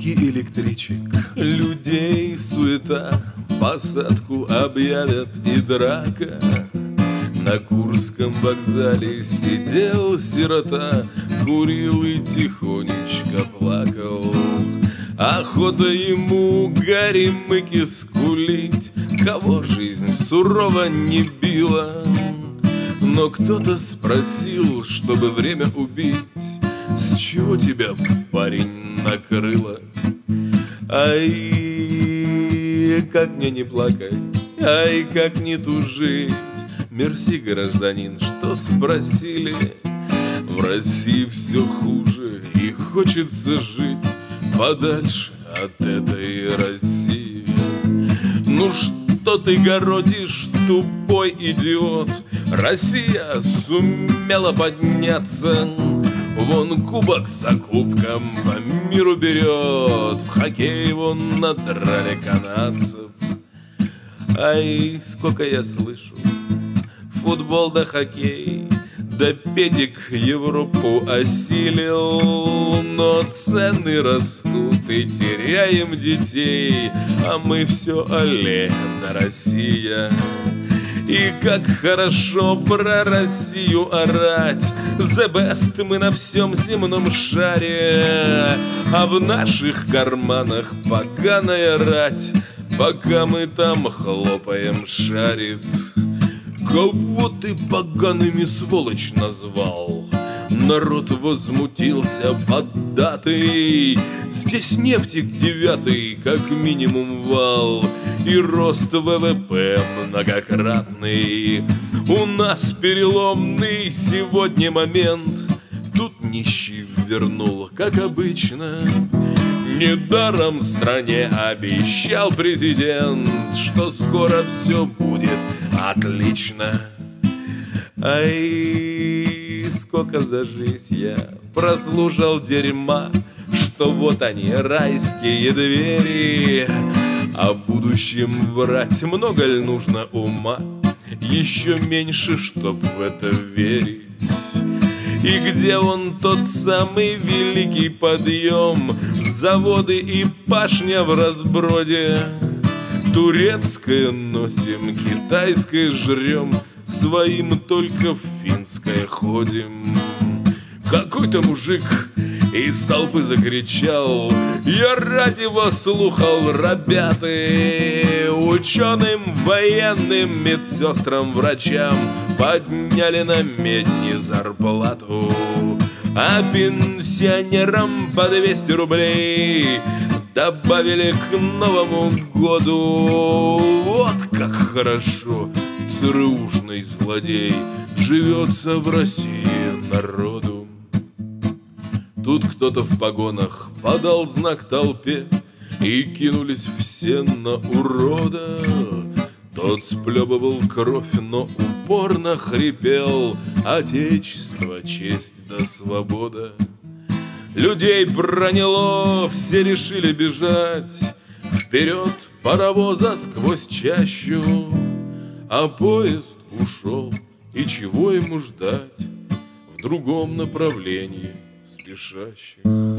Гудки электричек, людей суета, посадку объявят и драка. На Курском вокзале сидел сирота, курил и тихонечко плакал. Охота ему горемыки скулить, кого жизнь сурово не била. Но кто-то спросил, чтобы время убить: с чего тебя, парень, накрыло? Ай, как мне не плакать, ай, как не тужить. Мерси, гражданин, что спросили. В России все хуже, и хочется жить подальше от этой России. Ну что ты городишь, тупой идиот? Россия сумела подняться, вон кубок за кубком по миру берет. В хоккей вон надрали канадцев. Ай, сколько я слышу: футбол да хоккей, да педик Европу осилил. Но цены растут и теряем детей, а мы все оле да Россия. И как хорошо про Россию орать: the best мы на всем земном шаре, а в наших карманах поганая рать, пока мы там хлопаем шарит. Кого ты погаными, сволочь, назвал? Народ возмутился поддатый. Здесь нефти к 9-й, как минимум вал, и рост ВВП многократный. У нас переломный сегодня момент. Тут нищий вернул, как обычно. Недаром в стране обещал президент, что скоро все будет отлично. Ай, сколько за жизнь я прослушал дерьма, что вот они, райские двери. О будущем врать много ли нужно ума? Еще меньше, чтоб в это верить. И где он, тот самый великий подъем? Заводы и пашня в разброде. Турецкое носим, китайское жрем, своим только в финское ходим. Какой-то мужик из толпы закричал: я радио слухал, ребята, ученым, военным, медсестрам, врачам подняли на медни зарплату, а пенсионерам по 200 рублей добавили к Новому году. Вот как хорошо ЦРУшный злодей живется в России народу. Тут кто-то в погонах подал знак толпе, и кинулись все на урода. Тот сплёбывал кровь, но упорно хрипел: отечество, честь да свобода. Людей проняло, все решили бежать вперед паровоза сквозь чащу, а поезд ушел, и чего ему ждать в другом направлении спешащий?